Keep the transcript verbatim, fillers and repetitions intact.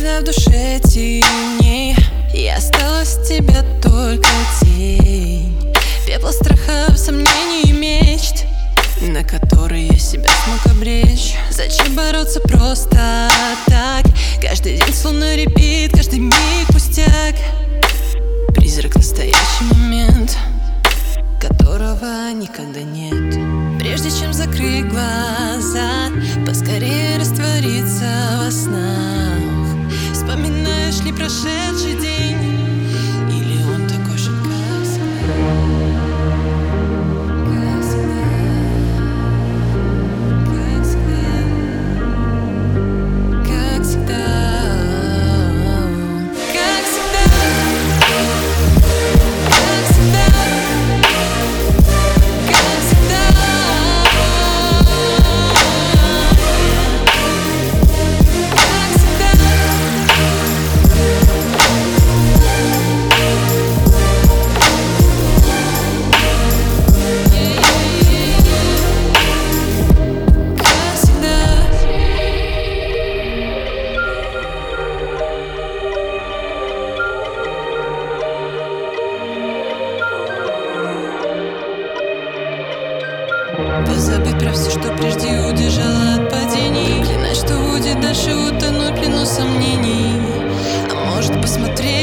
когда в душе темней, и осталась от тебя только тень пепла, страхов, сомнений и мечт, на которые я себя смог обречь. Зачем бороться просто так? Каждый день словно репит, каждый миг пустяк. Призрак — настоящий момент, которого никогда нет. Прежде чем закрыть глаза, поскорее раствориться во снах. Вспоминаешь ли прошедший день, или он такой же, как всегда? Позабыть про все, что прежде удержало от падений. Клянусь, что будет дальше утонуть, клянусь сомнений. А может посмотреть